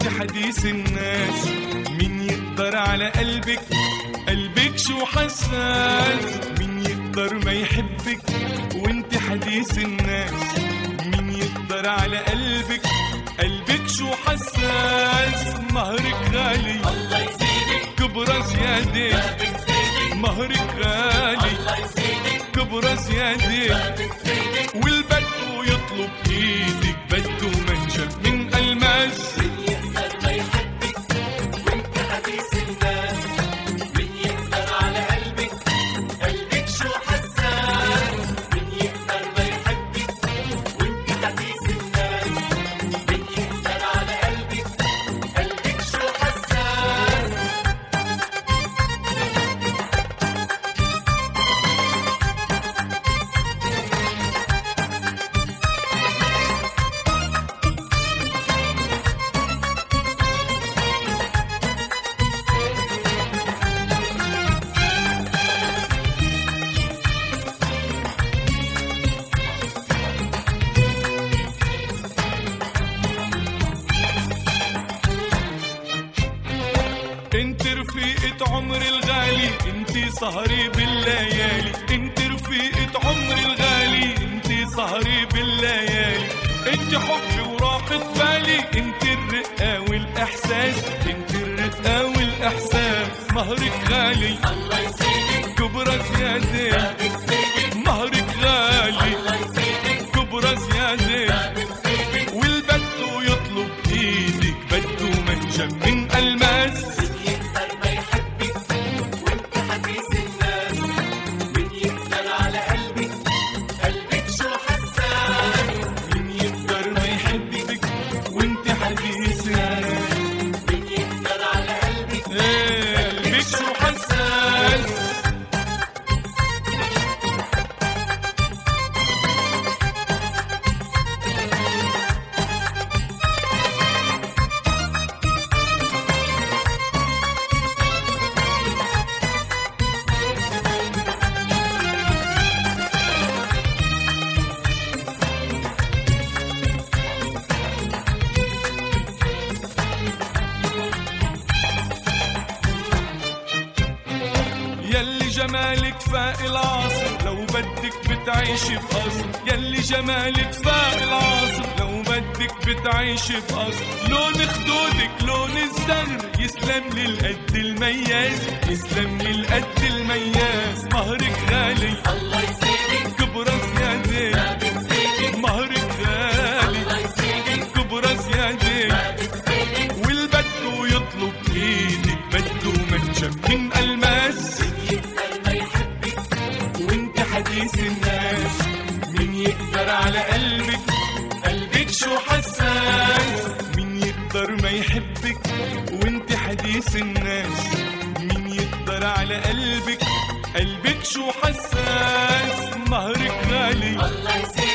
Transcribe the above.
حديث الناس. مين يقدر على قلبك؟ قلبك شو حساس. مين يقدر ما يحبك وانت حديث الناس؟ مين يقدر على قلبك؟ قلبك شو حساس. مهرك غالي الله يزيدك كبرى زيادة. بابك زيدك مهرك غالي الله يزيدك كبرى زيادة. بابك زيدك والبدو يطلب ايدك بده منشف من الماس. من يقدر ما يحبك وانت حديث الناس. من يقدر على قلبك قلبك شو حساس. من يقدر ما يحبك وانت حديث الناس. من يقدر على قلبك قلبك شو حساس. انت رفيقة عمري الغالي، انت سهري بالليالي. انت رفيقة عمري الغالي، انت سهري بالليالي. انت حبي وراحة بالي، انت الرقة والاحساس. انت الرقة والاحساس. مهرك غالي الله يزيدك كبرى زيادة. بابك زيدك مهرك غالي الله يزيدك كبرى زيادة. بابك زيدك والبدو يطلب ايدك بده منشف من الماس. من يقدر ما يحبك وانت حديث الناس. من يقدر على قلبك قلبك شو حساس. مين يقدر ما يحبك وانت حديث الناس. من يقدر على قلبك قلبك شو حساس. يلي جمالك فاق العاصر، لو بدك بتعيش بقصر. يلي جمالك فاق العاصر، لو بدك بتعيش بقصر. لون خدودك لون الزهر، يسلم للقد المياس. يسلم للقد المياس. مهرك غالي الله يزيدك كبرى زيادة. بابك زيدك مهرك غالي الله يزيدك كبرى زيادة. بابك زيدك والبدو يطلب ايدك بده منشف من الماس. يقدر ما يحبك وانت حديث الناس. مين يقدر على قلبك؟ قلبك شو حساس. مين يقدر ما يحبك وانت حديث الناس. مين يقدر على قلبك؟ قلبك شو حساس. مهرك غالي الله يزيدك